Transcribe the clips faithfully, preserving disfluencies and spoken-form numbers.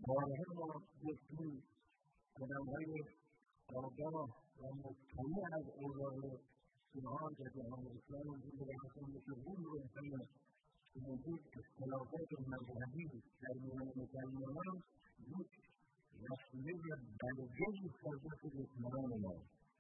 بارها ما گفتیم آدم‌های آگاه و مطلع از اوضاع جهان و جهان اسلام وجود دارند که اون رو انسان که موجود اختلافات مذهبی در میان مسلمانان یک وسیله و بلگه‌ای سازد دشمنان ما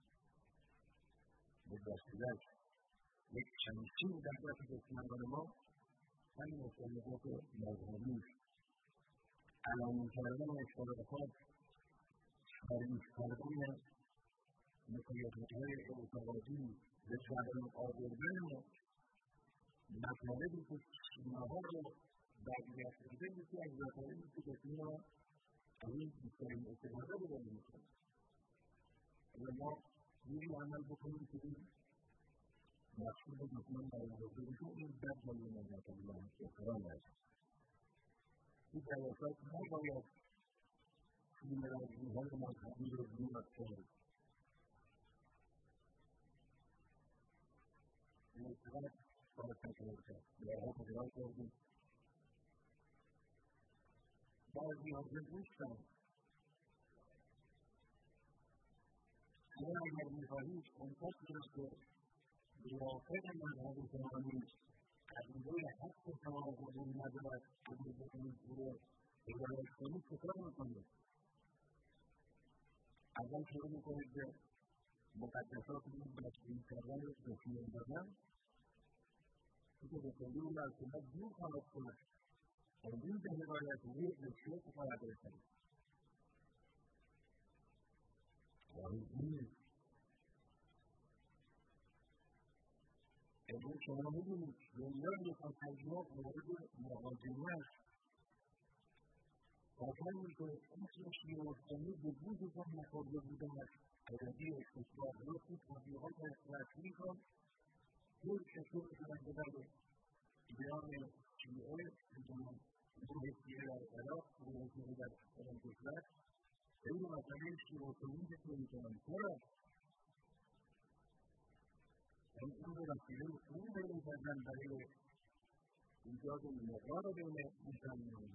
به وسیله‌اش یک شمشیر در دست دشمنان ما همین اختلافات مذهبی علامت کردن اختلافات تعریف کردن مخالفت‌های اعتقادی به زبان آوردن مطالبی که سینه‌ها رو برگرد کرده یکی از مطالبی که بسیار از این بیشترین استفاده رو داریم می‌کنیم. اگر ما جوری عمل بکنیم که این مقصود دشمن برآورده بشه این بد جلوه نعمت الله احترام است. این جلسات نباید فیلم‌های مذهبی رو زیاد کرد. این چقدر باید تکرار کرد. بارها تکرار کردیم. بعضی حاضر نیستن. شما اگر می‌خواهید انتخاب کنید که موافق مذهب اسلامی عقیده حق شما را قبول ندارد قبول بکنید او را هدایت کنید چه کار می‌کنید؟ اول شروع می‌کنید به مقدسات این بسیج کردن و تسلیم دادن که به کلی اون از شما دور خواهد کنید امروز به هدایت روی بسیار خواهد رسید. واحد نیست. امروز شما می‌بینید دنیا یک از ما مورد مهاجمه است. کسانی که اسم شیعه اسلامی به وجودشان نخورده بودند عربی استثبات رفتی تبلیغات رسمی کن هر شکل می‌کنند که در ایران شیعه می‌کنند گروه شیعه در عراق گروه شیعه در فلان کشور این مسئله شیعه اسلامی ذکر می‌کنند. چرا؟ چون این رو وسیله خوبی داریم کردن برای ایجاد نفاق بین مسلمانان.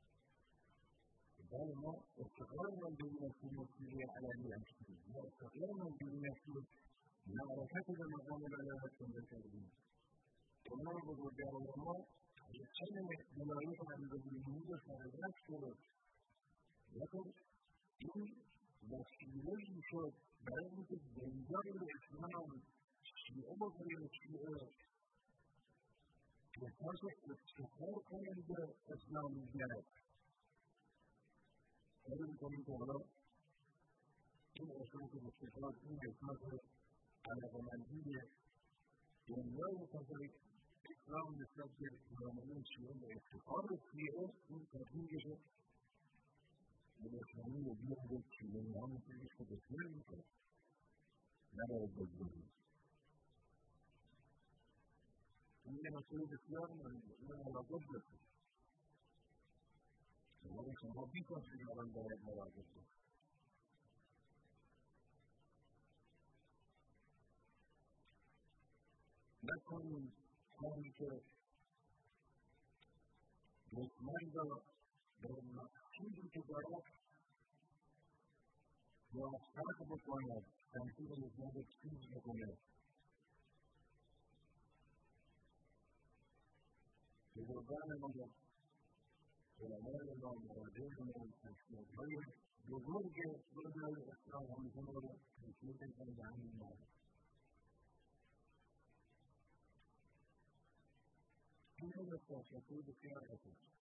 بله ما استقرارمان به این است که مسیحی علوی هستیم. ما استقرارمان به این است که معرفت به مقام ولایت کنده کردیم. امام بزرگوار ما چند ولایت امیرالمؤمنین را سرازت کرد. لیکن این وسیله‌ای شد برای اینکه بنیاد اسلام شیعه بکنیم شیعه احساس افتخار کنیم به اسلامیت. کاری می‌کنیم که حالا این احساس افتخار این احساس علاقه‌مندی دنیای متفاوت اسلام نسبت به جامعه شیعه و افتخار شیعه این تبدیل بشه به اسلامی و بیاد شیعه‌ها می‌تونید که بسیار می‌کنه نباید بگذاریم. این یه مسئله بسیار مهمه. این مراقب باشید. شما به شما بی‌کاشید الان باید مراقب باشید. نکنید کاری که دشمن را به مقصودی که دارد موفق بکند تمثیل دشمن را چیز بکند. بزرگان ما علمای ما مراجع ما تشکیل‌های بزرگ دنیای اسلام همیشه ما را تشکیل می‌کنند به همین معنی. این رو به تشکیل بسیار هستید.